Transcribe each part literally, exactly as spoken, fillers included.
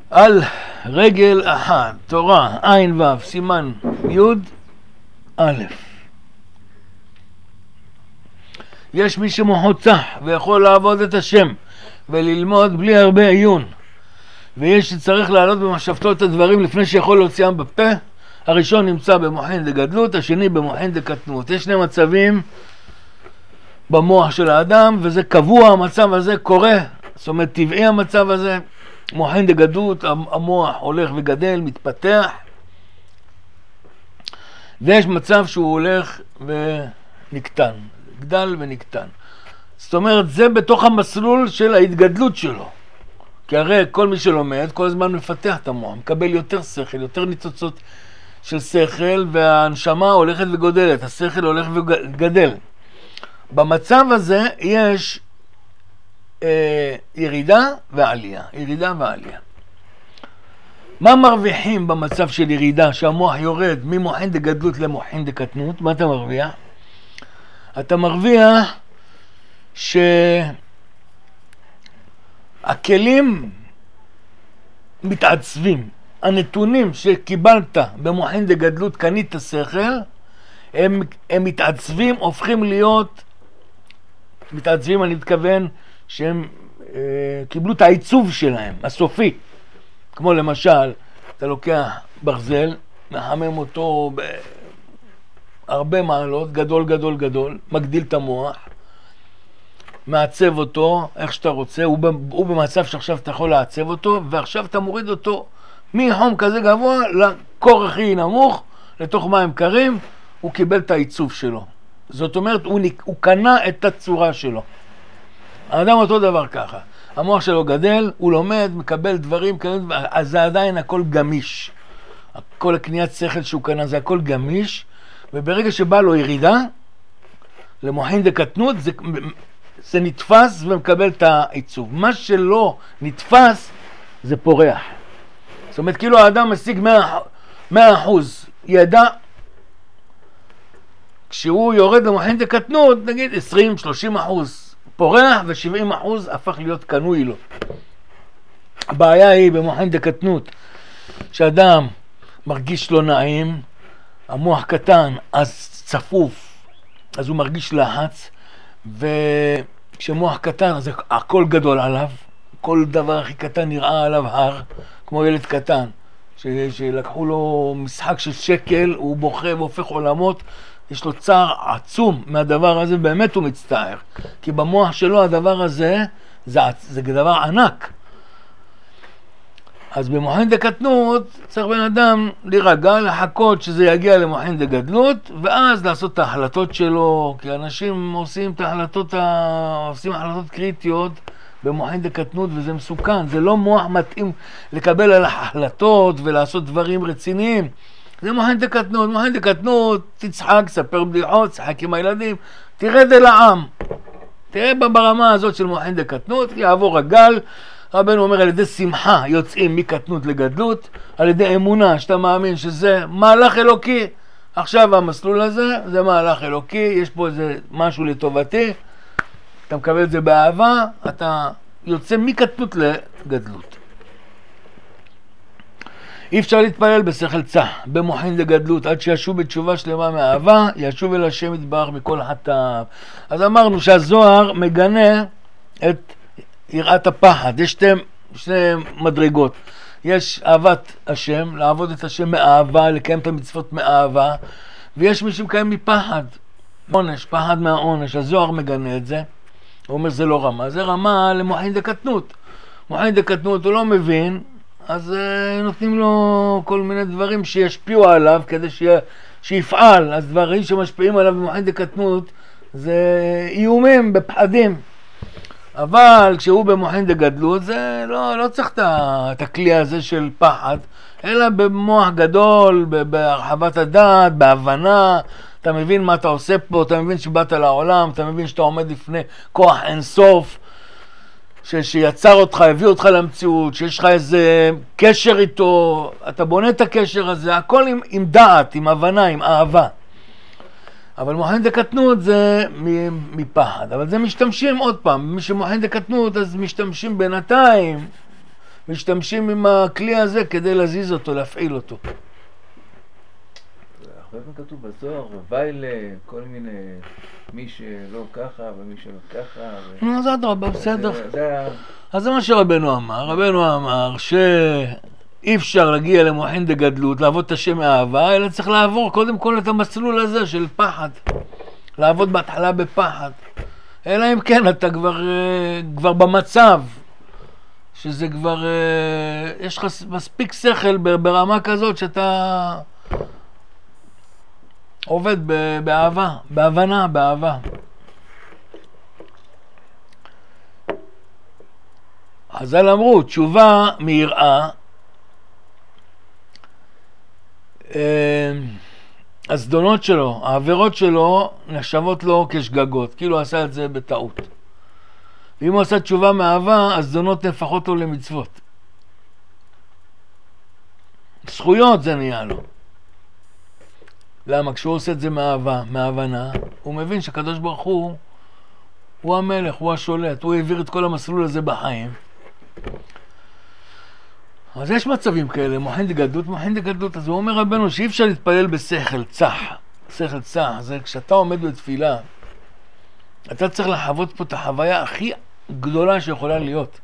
על רגל אחת, תורה, עין ו', סימן י' א'. יש מי שמוחוצח ויכול לעבוד את השם וללמוד בלי הרבה עיון, ויש שצריך לעלות במחשבתו את הדברים לפני שיכול להוציאם בפה. הראשון נמצא במוחין דגדלות, השני במוחין דקטנות. יש שני מצבים במוח של האדם, וזה קבוע, המצב הזה קורה, זאת אומרת טבעי המצב הזה. מוחין דגדלות, המוח הולך וגדל, מתפתח, ויש מצב שהוא הולך ונקטן, גדל ונקטן. זאת אומרת, זה בתוך המסלול של ההתגדלות שלו. כי הרי כל מי שלומד, כל הזמן מפתח את המוח, מקבל יותר שכל, יותר ניצוצות של שכל, והנשמה הולכת וגודלת, השכל הולך וגדל. במצב הזה יש אה, ירידה ועלייה, ירידה ועלייה. מה מרוויחים במצב של ירידה, שהמוח יורד ממוחין דגדלות למוחין דקטנות? מה אתה מרוויח? אתה מרוויח שהכלים מתעצבים. הנתונים שקיבלת במוחין דגדלות, קנית שכל, הם, הם מתעצבים, הופכים להיות, מתעצבים אני מתכוון שהם אה, קיבלו את העיצוב שלהם, הסופי. כמו למשל, אתה לוקח ברזל, מחמם אותו בהרבה מעלות, גדול גדול גדול, מגדיל את המוח, מעצב אותו איך שאתה רוצה, הוא, הוא במצב שעכשיו אתה יכול לעצב אותו, ועכשיו אתה מוריד אותו מחום כזה גבוה לקור הכי נמוך, לתוך מים קרים, הוא קיבל את העיצוב שלו. זאת אומרת, הוא, הוא קנה את הצורה שלו. האדם אותו דבר ככה. המוח שלו גדל, הוא לומד, מקבל דברים, אז זה עדיין הכל גמיש. כל הקניית שכל שהוא קנה זה הכל גמיש, וברגע שבא לו ירידה, למוחין דקטנות, זה, זה נתפס ומקבל את העיצוב. מה שלא נתפס, זה פורח. זאת אומרת, כאילו האדם משיג מאה אחוז ידע, כשהוא יורד למוחין דקטנות, נגיד עשרים שלושים אחוז פורח, ו-שבעים אחוז הפך להיות קנוי לו. הבעיה היא במוחין דקטנות, שאדם מרגיש לא נעים, המוח קטן, אז צפוף, אז הוא מרגיש לחץ, וכשמוח קטן, אז הכל גדול עליו, כל דבר הכי קטן נראה עליו הר, כמו ילד קטן, ש- שלקחו לו משחק של שקל, הוא בוכה והופך עולמות, יש לו צער עצום מהדבר הזה, באמת הוא מצטער. כי במוח שלו הדבר הזה, זה, זה דבר ענק. אז במוחין דקטנות צריך בן אדם להירגע, לחכות שזה יגיע למוחין דגדלות, ואז לעשות את ההחלטות שלו, כי אנשים עושים את ההחלטות, עושים החלטות קריטיות במוחין דקטנות, וזה מסוכן. זה לא מוח מתאים לקבל על החלטות ולעשות דברים רציניים. זה מוחין דקטנות, מוחין דקטנות, תצחק, ספר בדיחות, צחק עם הילדים, תרד אל העם. תראה ברמה הזאת של מוחין דקטנות, יעבור הגל, רבנו אומר על ידי שמחה יוצאים מקטנות לגדלות, על ידי אמונה שאתה מאמין שזה מהלך אלוקי. עכשיו המסלול הזה זה מהלך אלוקי, יש פה איזה משהו לטובתי, אתה מקבל את זה באהבה, אתה יוצא מקטנות לגדלות. אי אפשר להתפלל בשכל צח, במוחין דגדלות, עד שישוב בתשובה שלמה מאהבה, ישוב אל השם יתברך מכל חטאיו. אז אמרנו שהזוהר מגנה את יראת הפחד. יש שתי, שני מדרגות. יש אהבת השם, לעבוד את השם מאהבה, לקיים את המצוות מאהבה, ויש מי שמקיים מפחד, עונש, פחד מהעונש. הזוהר מגנה את זה, הוא אומר זה לא רמה, זה רמה למוחין דקטנות. מוחין דקטנות הוא לא מבין, אז uh, נותנים לו כל מיני דברים שישפיעו עליו כדי ש... שיפעל. אז דברים שמשפיעים עליו במוחין דקטנות זה איומים בפחדים. אבל כשהוא במוחין דגדלות זה לא, לא צריך את הכלי הזה של פחד, אלא במוח גדול, בהרחבת הדעת, בהבנה. אתה מבין מה אתה עושה פה, אתה מבין שבאת לעולם, אתה מבין שאתה עומד לפני כוח אינסוף ש- שיצר אותך, הביא אותך למציאות, שיש לך איזה קשר איתו, אתה בונה את הקשר הזה, הכל עם, עם דעת, עם הבנה, עם אהבה. אבל מוחין דקטנות זה מפחד, אבל זה משתמשים עוד פעם, מי שמוחין דקטנות אז משתמשים בינתיים, משתמשים עם הכלי הזה כדי להזיז אותו, להפעיל אותו. הרבה פעמים כתוב בזוהר, וביילה, כל מיני, מי שלא ככה ומי שלא ככה. נו, זה אדרבה, בסדר. אז זה מה שרבנו אמר. רבנו אמר שאי אפשר להגיע למוחין דגדלות, לעבוד את השם מאהבה, אלא צריך לעבור קודם כל את המסלול הזה של פחד. לעבוד בהתחלה בפחד. אלא אם כן אתה כבר, כבר במצב, שזה כבר, יש לך מספיק שכל ברמה כזאת שאתה עובד באהבה, בהבנה, באהבה. חז"ל אמרו, תשובה מיראה, הזדונות שלו, העבירות שלו נחשבות לו כשגגות, כאילו הוא עשה את זה בטעות. ואם הוא עשה תשובה מאהבה, הזדונות נהפכות לו למצוות. זכויות זה נהיה לו. למה? כשהוא עושה את זה מאהבה, מההבנה, הוא מבין שהקדוש ברוך הוא, הוא המלך, הוא השולט, הוא העביר את כל המסלול הזה בחיים. אז יש מצבים כאלה, מוחין דגדלות, מוחין דגדלות. אז הוא אומר רבנו שאי אפשר להתפלל בשכל צח. שכל צח, זה כשאתה עומד בתפילה, אתה צריך לחוות פה את החוויה הכי גדולה שיכולה להיות.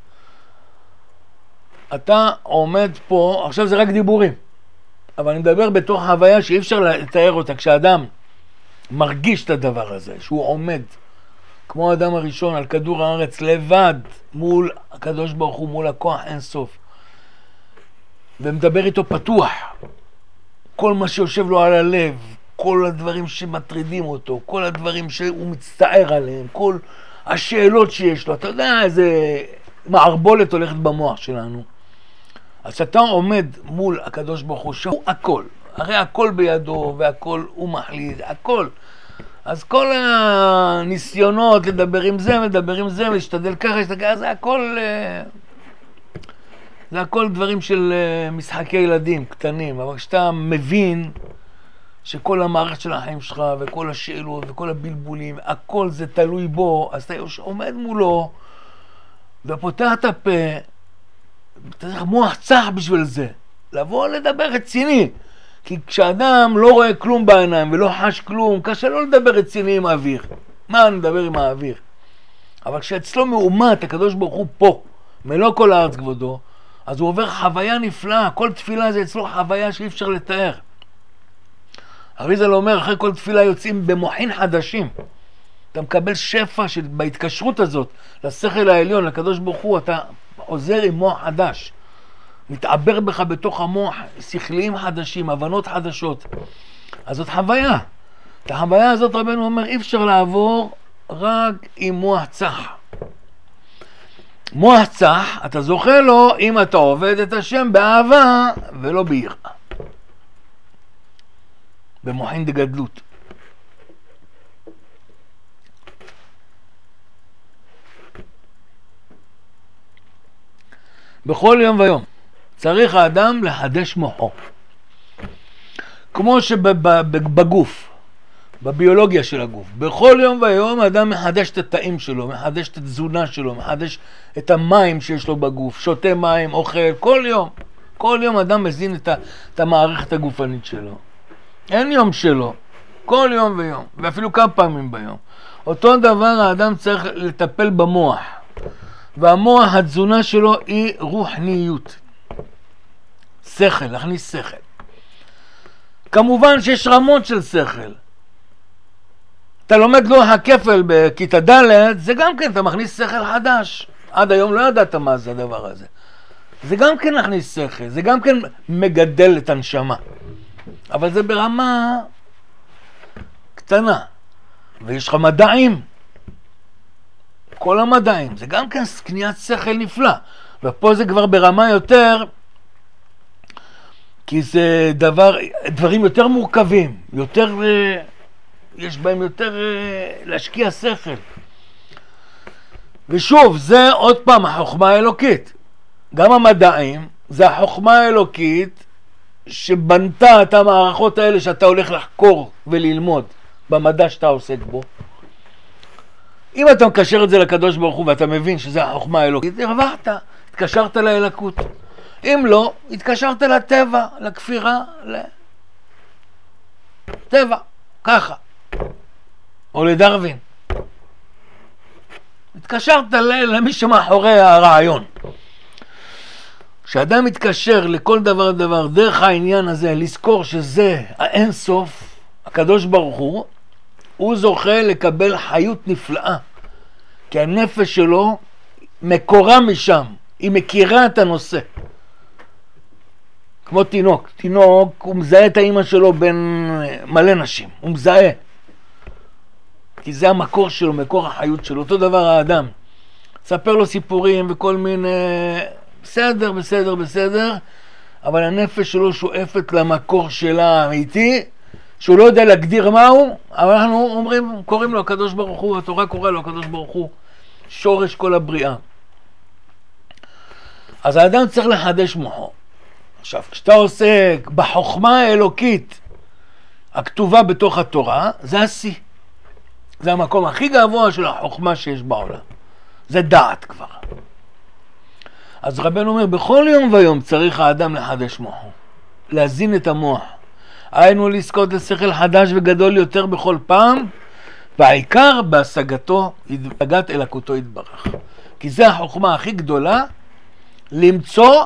אתה עומד פה, עכשיו זה רק דיבורים, אבל אני מדבר בתוך חוויה שאי אפשר לתאר אותה. כשאדם מרגיש את הדבר הזה, שהוא עומד כמו האדם הראשון על כדור הארץ לבד מול הקדוש ברוך הוא, מול הכוח אין סוף, ומדבר איתו פתוח, כל מה שיושב לו על הלב, כל הדברים שמטרידים אותו, כל הדברים שהוא מצטער עליהם, כל השאלות שיש לו, אתה יודע איזה מערבולת הולכת במוח שלנו. אז אתה עומד מול הקדוש ברוך הוא שהוא הכל, הרי הכל בידו והכל הוא מחליט, הכל. אז כל הניסיונות לדבר עם זה, לדבר עם זה, להשתדל ככה, להשתדל ככה, זה הכל, זה הכל דברים של משחקי ילדים קטנים. אבל כשאתה מבין שכל המערכת של החיים שלך וכל השאלות וכל הבלבולים, הכל זה תלוי בו, אז אתה עומד מולו ופותח את הפה, אתה צריך מוח צח בשביל זה, לבוא לדבר רציני. כי כשאדם לא רואה כלום בעיניים ולא חש כלום, קשה לא לדבר רציני עם האוויר. מה אני מדבר עם האוויר? אבל כשאצלו מאומת, הקדוש ברוך הוא פה, מלוא כל הארץ כבודו, אז הוא עובר חוויה נפלאה. כל תפילה זה אצלו חוויה שאי אפשר לתאר. אריז"ל אומר, אחרי כל תפילה יוצאים במוחין חדשים. אתה מקבל שפע של, בהתקשרות הזאת לשכל העליון, לקדוש ברוך הוא, אתה עוזר עם מוח חדש. מתעבר בך בתוך המוח שכליים חדשים, הבנות חדשות. אז זאת חוויה. את החוויה הזאת רבנו אומר, אי אפשר לעבור רק עם מוח צח. מוח צח, אתה זוכה לו אם אתה עובד את השם באהבה ולא ביראה. במוחין דגדלות. בכל יום ויום צריך האדם לחדש מוחו. כמו שבגוף, בביולוגיה של הגוף, בכל יום ויום האדם מחדש את התאים שלו, מחדש את התזונה שלו, מחדש את המים שיש לו בגוף, שותה מים, אוכל, כל יום. כל יום אדם מזין את, ה, את המערכת הגופנית שלו. אין יום שלו, כל יום ויום, ואפילו כמה פעמים ביום. אותו דבר האדם צריך לטפל במוח. והמוח, התזונה שלו היא רוחניות. שכל, להכניס שכל. כמובן שיש רמות של שכל. אתה לומד לוח הכפל בכיתה ד', זה גם כן, אתה מכניס שכל חדש. עד היום לא ידעת מה זה הדבר הזה. זה גם כן להכניס שכל, זה גם כן מגדל את הנשמה. אבל זה ברמה קטנה. ויש לך מדעים. כל המדעים, זה גם כן קניית שכל נפלא. ופה זה כבר ברמה יותר, כי זה דבר, דברים יותר מורכבים, יותר, יש בהם יותר להשקיע שכל. ושוב, זה עוד פעם החוכמה האלוקית. גם המדעים, זה החוכמה האלוקית שבנתה את המערכות האלה שאתה הולך לחקור וללמוד במדע שאתה עוסק בו. אם אתה מקשר את זה לקדוש ברוך הוא ואתה מבין שזה החוכמה האלוקית, הרווחת, התקשרת לאלוקות. אם לא, התקשרת לטבע, לכפירה, לטבע, ככה. או לדרווין. התקשרת למי שמאחורי הרעיון. כשאדם מתקשר לכל דבר דבר, דרך העניין הזה, לזכור שזה האין סוף, הקדוש ברוך הוא, הוא זוכה לקבל חיות נפלאה. כי הנפש שלו מקורה משם, היא מכירה את הנושא. כמו תינוק, תינוק הוא מזהה את האמא שלו בין מלא נשים, הוא מזהה. כי זה המקור שלו, מקור החיות שלו. אותו דבר האדם. ספר לו סיפורים וכל מיני, בסדר, בסדר, בסדר, אבל הנפש שלו שואפת למקור שלה האמיתי, שהוא לא יודע להגדיר מהו, אבל אנחנו אומרים, קוראים לו הקדוש ברוך הוא, התורה קורא לו הקדוש ברוך הוא, שורש כל הבריאה. אז האדם צריך לחדש מוחו. עכשיו, כשאתה עוסק בחוכמה האלוקית הכתובה בתוך התורה, זה השיא. זה המקום הכי גבוה של החוכמה שיש בעולם. זה דעת כבר. אז רבנו אומר, בכל יום ויום צריך האדם לחדש מוחו. להזין את המוח. היינו לזכות לשכל חדש וגדול יותר בכל פעם, והעיקר בהשגתו, השגת אלוקותו יתברך. כי זה החוכמה הכי גדולה, למצוא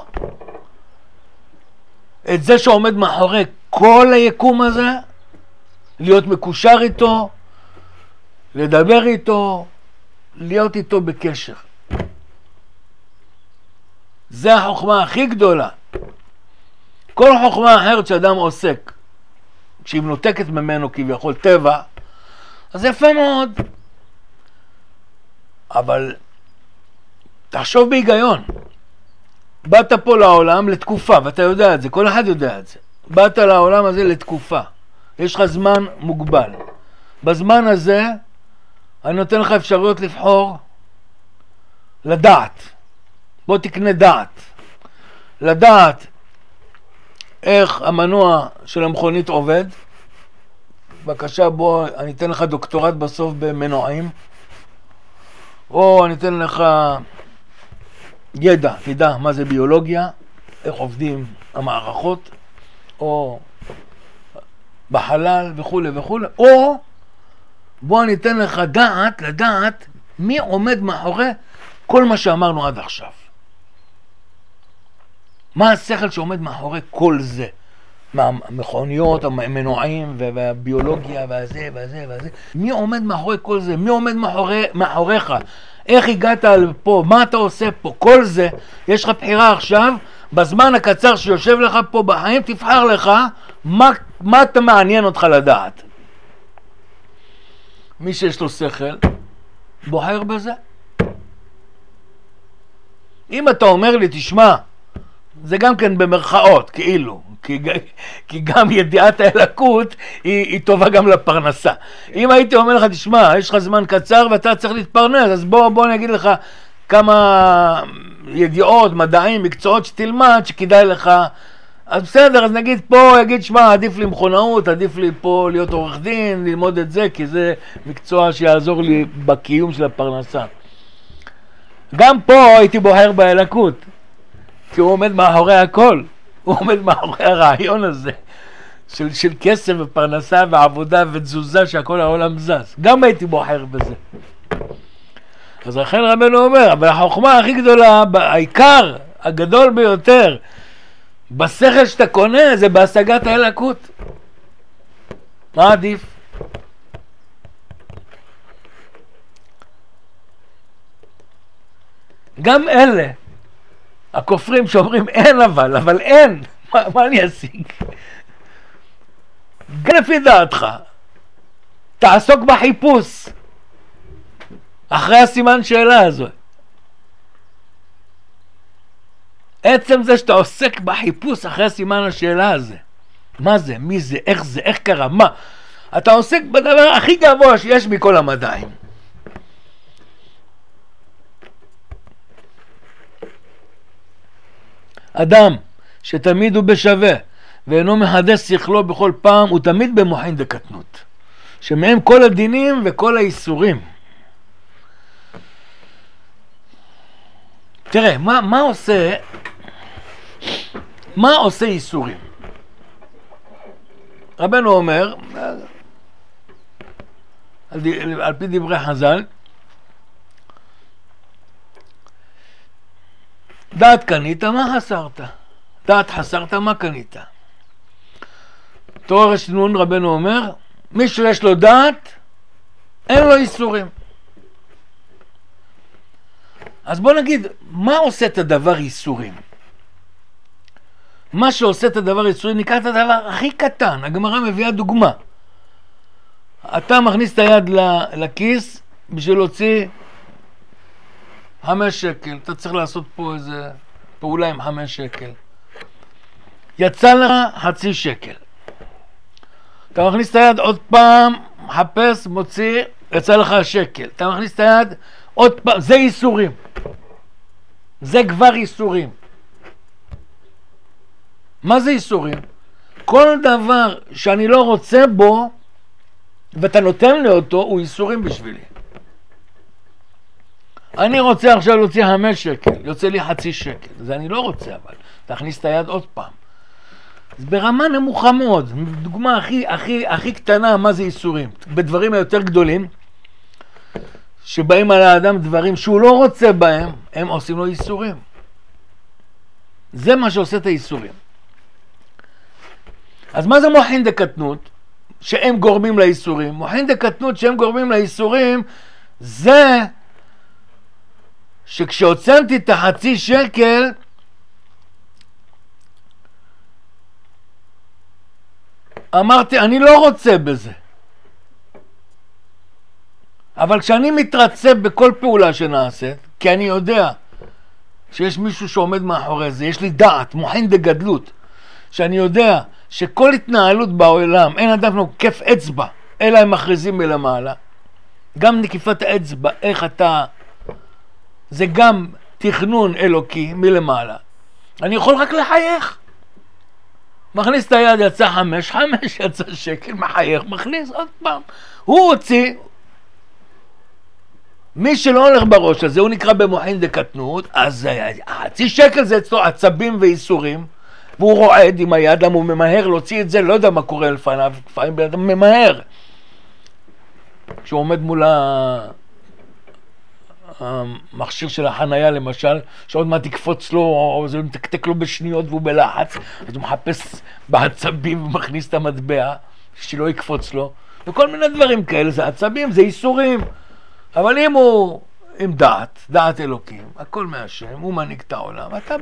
את זה שעומד מאחורי כל היקום הזה, להיות מקושר איתו, לדבר איתו, להיות איתו בקשר. זה החוכמה הכי גדולה. כל חוכמה אחרת שאדם עוסק, כשהיא מנותקת ממנו כביכול טבע, אז יפה מאוד. אבל תחשוב בהיגיון. באת פה לעולם לתקופה, ואתה יודע את זה, כל אחד יודע את זה. באת לעולם הזה לתקופה. יש לך זמן מוגבל. בזמן הזה, אני נותן לך אפשרויות לבחור לדעת. בוא תקנה דעת. לדעת איך המנוע של המכונית עובד. בבקשה, בוא, אני אתן לך דוקטורט בסוף במנועים. או אני אתן לך ידע, תדע מה זה ביולוגיה, איך עובדים המערכות, או בחלל וכו' וכו'. או בוא אני אתן לך דעת, לדעת מי עומד מאחורי כל מה שאמרנו עד עכשיו. מה השכל שעומד מאחורי כל זה? מהמכוניות, המנועים והביולוגיה והזה והזה והזה. מי עומד מאחורי כל זה? מי עומד מאחורי, מאחוריך? איך הגעת לפה? מה אתה עושה פה? כל זה, יש לך בחירה עכשיו, בזמן הקצר שיושב לך פה בחיים, תבחר לך מה, מה אתה מעניין אותך לדעת. מי שיש לו שכל, בוחר בזה. אם אתה אומר לי, תשמע, זה גם כן במרכאות, כאילו, כי, כי גם ידיעת האלוקות היא, היא טובה גם לפרנסה. אם הייתי אומר לך, תשמע, יש לך זמן קצר ואתה צריך להתפרנס, אז בוא, בוא אני אגיד לך כמה ידיעות, מדעים, מקצועות שתלמד, שכדאי לך. אז בסדר, אז נגיד פה, יגיד, שמע, עדיף לי מכונאות, עדיף לי פה להיות עורך דין, ללמוד את זה, כי זה מקצוע שיעזור לי בקיום של הפרנסה. גם פה הייתי בוחר באלוקות. כי הוא עומד מאחורי הכל, הוא עומד מאחורי הרעיון הזה של, של כסף ופרנסה ועבודה ותזוזה שהכל העולם זז. גם הייתי בוחר בזה. אז לכן רבנו אומר, אבל החוכמה הכי גדולה, העיקר הגדול ביותר בשכל שאתה קונה, זה בהשגת האלוקות. מה עדיף? גם אלה הכופרים שאומרים אין אבל, אבל אין, מה, מה אני אשיג? גם לפי דעתך, תעסוק בחיפוש אחרי הסימן שאלה הזו. עצם זה שאתה עוסק בחיפוש אחרי הסימן השאלה הזה, מה זה, מי זה, איך זה, איך קרה, מה? אתה עוסק בדבר הכי גבוה שיש מכל המדעים. אדם שתמיד הוא בשווה ואינו מחדש שכלו בכל פעם, הוא תמיד במוחין דקטנות, שמהם כל הדינים וכל האיסורים. תראה, מה, מה עושה, מה עושה איסורים? רבנו אומר, על, על פי דברי חז"ל, דעת קנית, מה חסרת? דעת חסרת, מה קנית? תורה רשנון רבנו אומר, מי שיש לו דעת, אין לו איסורים. אז בוא נגיד, מה עושה את הדבר איסורים? מה שעושה את הדבר איסורים, ניקח את הדבר הכי קטן. הגמרא מביאה דוגמה. אתה מכניס את היד לכיס בשביל להוציא חמש שקל. אתה צריך לעשות פה איזה פעולה עם חמש שקל. יצא לך חצי שקל. אתה מכניס את היד עוד פעם, מחפש, מוציא, יצא לך שקל. אתה מכניס את היד עוד פעם, זה איסורים. זה כבר איסורים. מה זה איסורים? כל דבר שאני לא רוצה בו, ואתה נותן לי אותו, הוא איסורים בשבילי. אני רוצה עכשיו להוציא חמש שקל, יוצא לי חצי שקל. זה אני לא רוצה, אבל תכניס את היד עוד פעם. אז ברמה נמוכה מאוד, דוגמה הכי, הכי, הכי קטנה, מה זה איסורים? בדברים היותר גדולים, שבאים על האדם דברים שהוא לא רוצה בהם, הם עושים לו איסורים. זה מה שעושה את האיסורים. אז מה זה מוחין דקטנות? שהם גורמים לאיסורים. מוחין דקטנות שהם גורמים לאיסורים, זה שכשהוצאתי את החצי שקל, אמרתי, אני לא רוצה בזה. אבל כשאני מתרצה בכל פעולה שנעשית, כי אני יודע שיש מישהו שעומד מאחורי זה, יש לי דעת, מוחין דגדלות, שאני יודע שכל התנהלות בעולם, אין אדם נוקף אצבע, אלא הם מכריזים מלמעלה. גם נקיפת האצבע, איך אתה, זה גם תכנון אלוקי מלמעלה. אני יכול רק לחייך. מכניס את היד, יצא חמש, חמש, יצא שקל, מחייך, מכניס עוד פעם. הוא הוציא, מי שלא הולך בראש הזה, הוא נקרא במוחין דקטנות, אז חצי שקל זה אצלו עצבים ואיסורים, והוא רועד עם היד, למה הוא ממהר להוציא את זה, לא יודע מה קורה לפניו, לפעמים הוא ממהר. כשהוא עומד מול המכשיר של החנייה למשל, שעוד מעט יקפוץ לו, או זה מתקתק לו בשניות והוא בלחץ, אז הוא מחפש בעצבים ומכניס את המטבע, שלא יקפוץ לו, וכל מיני דברים כאלה, זה עצבים, זה איסורים. אבל אם הוא עם דעת, דעת אלוקים, הכל מהשם, הוא מנהיג את העולם, אתה